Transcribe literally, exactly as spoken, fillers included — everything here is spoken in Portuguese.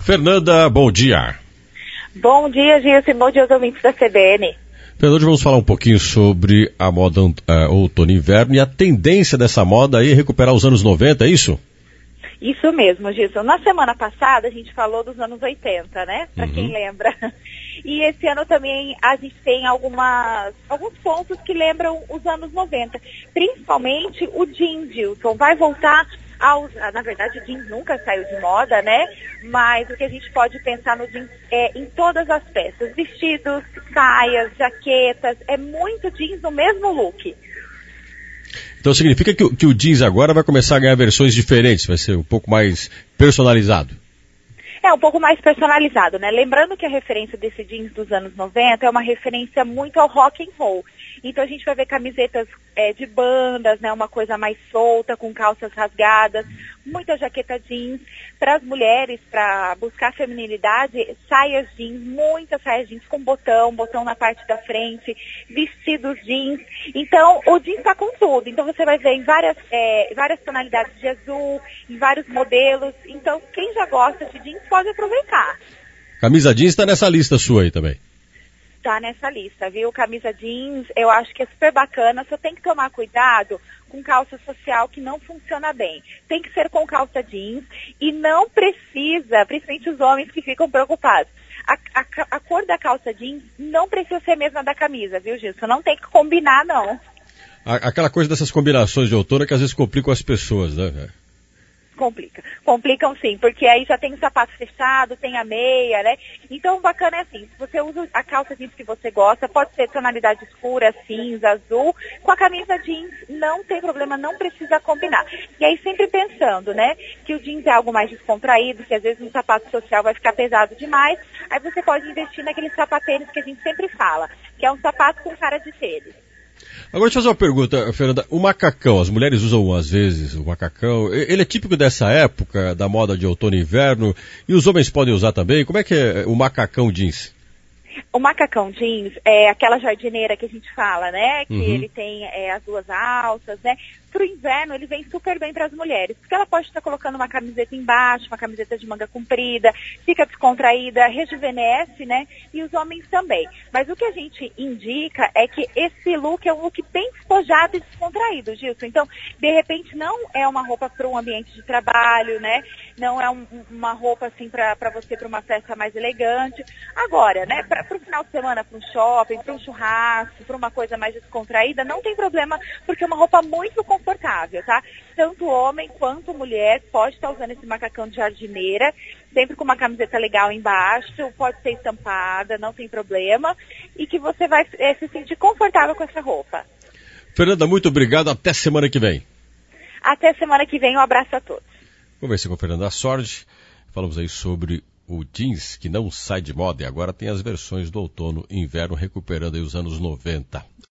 Fernanda, bom dia. Bom dia, Gilson. Bom dia aos ouvintes da C B N. Fernanda, hoje vamos falar um pouquinho sobre a moda uh, outono e inverno e a tendência dessa moda aí é recuperar os anos noventa, é isso? Isso mesmo, Gilson. Na semana passada a gente falou dos anos oitenta, né? Para Uhum. quem lembra. E esse ano também a gente tem algumas, alguns pontos que lembram os anos noventa. Principalmente o jeans, Gilson. Vai voltar aos... Na verdade, o jeans nunca saiu de moda, né? Mas o que a gente pode pensar no jeans é em todas as peças. Vestidos, saias, jaquetas. É muito jeans no mesmo look. Então significa que, que o jeans agora vai começar a ganhar versões diferentes, vai ser um pouco mais personalizado. É um pouco mais personalizado, né? Lembrando que a referência desse jeans dos anos noventa é uma referência muito ao rock and roll. Então a gente vai ver camisetas é, de bandas, né? Uma coisa mais solta, com calças rasgadas, muita jaqueta jeans. Para as mulheres, para buscar feminilidade, saias jeans, muitas saias jeans com botão, botão na parte da frente, vestidos jeans. Então o jeans está com tudo. Então você vai ver em várias, é, várias tonalidades de azul, em vários modelos. Então quem já gosta de jeans pode aproveitar. Camisa jeans está nessa lista sua aí também. Tá nessa lista, viu? Camisa jeans, eu acho que é super bacana, só tem que tomar cuidado com calça social que não funciona bem. Tem que ser com calça jeans e não precisa, principalmente os homens que ficam preocupados, a, a, a cor da calça jeans não precisa ser a mesma da camisa, viu, Gilson? Não tem que combinar, não. Aquela coisa dessas combinações de outono que às vezes complicam as pessoas, né? Complica. Complicam sim, porque aí já tem o sapato fechado, tem a meia, né? Então o bacana é assim, se você usa a calça jeans que você gosta, pode ser tonalidade escura, cinza, azul, com a camisa jeans não tem problema, não precisa combinar. E aí sempre pensando, né, que o jeans é algo mais descontraído, que às vezes um sapato social vai ficar pesado demais, aí você pode investir naqueles sapatênis que a gente sempre fala, que é um sapato com cara de tênis. Agora deixa eu fazer uma pergunta, Fernanda. O macacão, as mulheres usam às vezes o macacão, ele é típico dessa época, da moda de outono e inverno, e os homens podem usar também? Como é que é o macacão jeans? O macacão jeans é aquela jardineira que a gente fala, né? Que uhum. ele tem é, as duas alças, né? Pro inverno ele vem super bem para as mulheres, porque ela pode estar colocando uma camiseta embaixo, uma camiseta de manga comprida, fica descontraída, rejuvenesce, né? E os homens também. Mas o que a gente indica é que esse look é um look bem despojado e descontraído, Gilson. Então, de repente, não é uma roupa para um ambiente de trabalho, né? Não é um, uma roupa assim para você para uma festa mais elegante. Agora, né? Para o final de semana, para um shopping, para um churrasco, para uma coisa mais descontraída, não tem problema, porque é uma roupa muito confortável, tá? Tanto homem quanto mulher pode estar usando esse macacão de jardineira, sempre com uma camiseta legal embaixo, pode ser estampada, não tem problema, e que você vai é, se sentir confortável com essa roupa. Fernanda, muito obrigado, até semana que vem. Até semana que vem, um abraço a todos. Conversei com a Fernanda Sordi, falamos aí sobre o jeans que não sai de moda e agora tem as versões do outono e inverno recuperando aí os anos noventa.